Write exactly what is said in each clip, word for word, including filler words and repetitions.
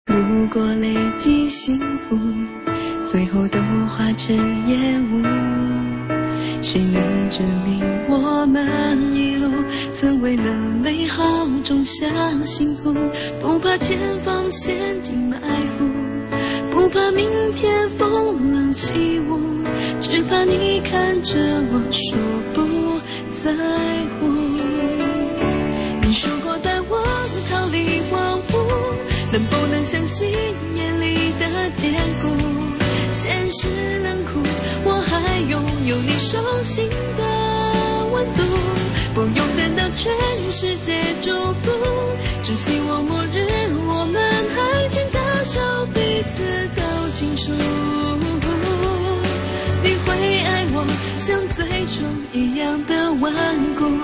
如果累积幸福，最后都化成烟雾，谁能证明我们一路曾为了美好种下幸福？不怕前方陷进埋伏，不怕明天风浪起舞，只怕你看着我说不在乎。你说过带我逃离荒芜，能不能相信眼里的坚固？现实冷酷，我还拥有你手心的温度。不用等到全世界祝福，只希望末日我们还牵着手，彼此都清楚。你会爱我像最初一样的顽固。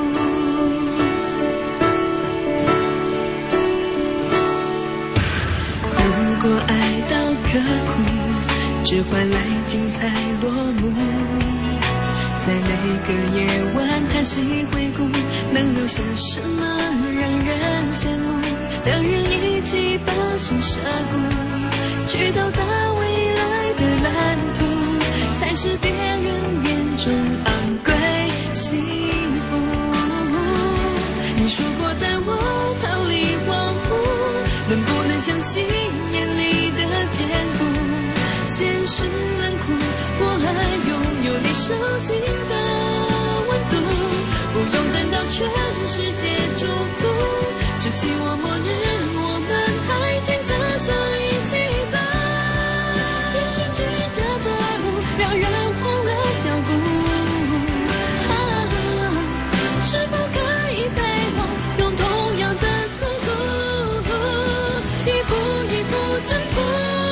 如果爱到刻骨，只换来精彩落幕，在每个夜晚叹息回顾，能留下什么让人羡慕？两人一起把心涉谷，去到达未来的蓝图，才是别人眼中昂贵幸福。你说过带我逃离荒芜，能不能相信眼里的坚固？现实冷酷，我还拥有你手心的温度。不用等到全世界祝福，只希望末日我们还牵着手一起走。也许曲折的路让人忘了脚步，啊，是否可以陪我用同样的速度，一步一步征服？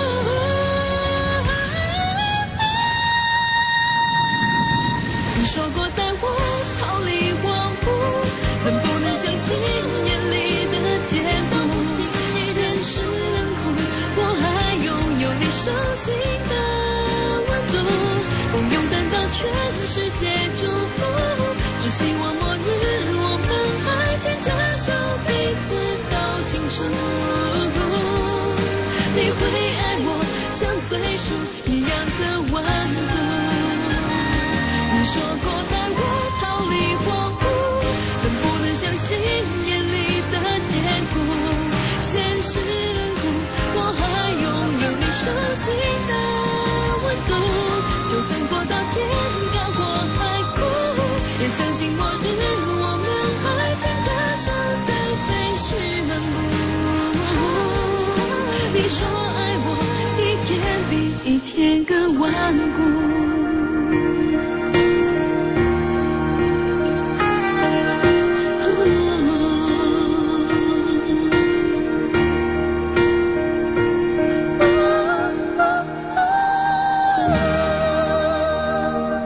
你说过带我逃离荒芜，能不能相信眼里的坚固？现实冷酷，我还拥有你手心的温度。不用等到全世界祝福，只希望末日我们还牵着手，彼此都清楚。你会爱我像最初一样的顽固。你说过带我逃离荒芜，能不能相信眼里的坚固？现实冷酷，我还拥有你手心的温度。就算过到天高过海枯，也相信末日我们还牵着手在废墟漫步。你说爱我，一天比一天更顽固。